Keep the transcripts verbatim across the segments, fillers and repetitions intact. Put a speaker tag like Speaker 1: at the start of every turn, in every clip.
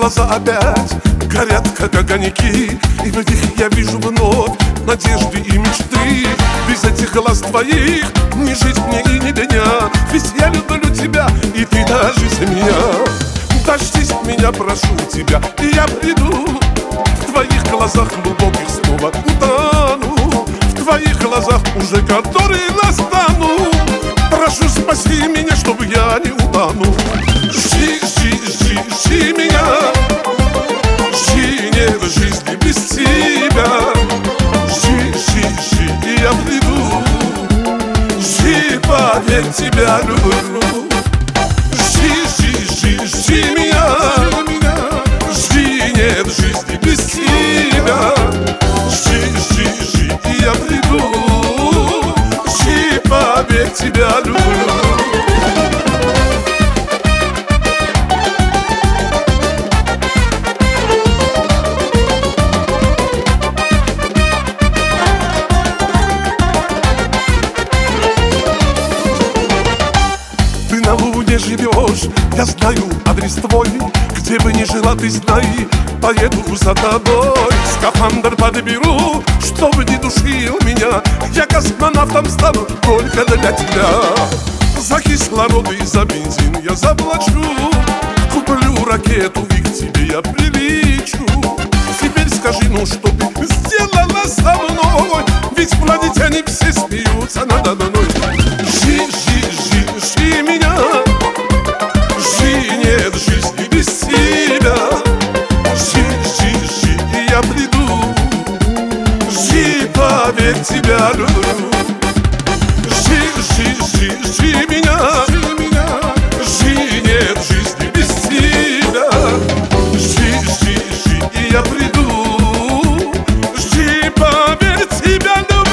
Speaker 1: глаза опять горят, как огоньки, и в них я вижу вновь надежды и мечты. Без этих глаз твоих не жить мне и не дня, ведь я люблю тебя, и ты даже за меня. Дождись меня, прошу тебя, и я приду. В твоих глазах глубоких снова утону, в твоих глазах уже которые настану. Прошу, спаси меня, чтобы я не утонул. Жди, жди, жди, жди меня. Жди, нет жизни без тебя. Жди, жди, жди, и я приду. Жди, поверь, тебя люблю. Жди, жди, жди, жди меня. Жди, нет жизни без тебя. Жди, жди, жди, и я приду. Жди, поверь, тебя люблю. На луне живешь, я знаю адрес твой. Где бы ни жила, ты знай, поеду за тобой. Скафандр подберу, чтобы не душил меня. Я космонавтом стану только для тебя. За кислород и за бензин я заплачу. Куплю ракету и к тебе я прилечу. Теперь скажи, ну что ты сделала со мной? Ведь планетяне все смеются надо мной. Жди, жди, жди, жди меня. Жди, нет жизни без тебя. Жди, жди, жди, и я приду. Жди, поверь, тебя люблю. Жди, жди, жди, жди меня. Жди, нет жизни без тебя. Жди, жди, жди, и я приду. Жди, поверь, тебя люблю.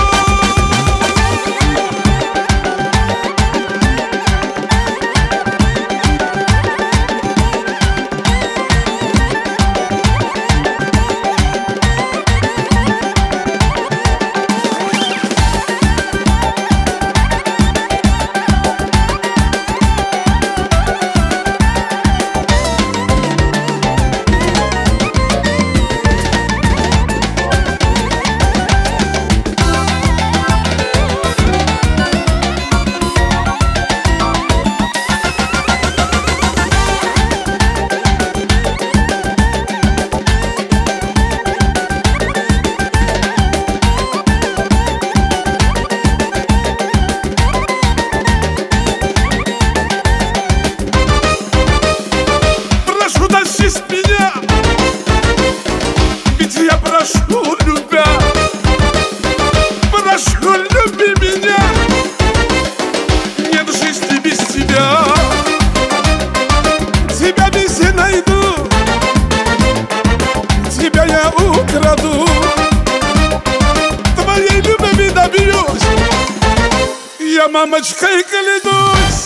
Speaker 1: Меня, ведь я прошу, любя, прошу, люби меня. Нет жизни без тебя. Тебя везде найду, тебя я украду. Твоей любви добьюсь, я мамочкой клянусь.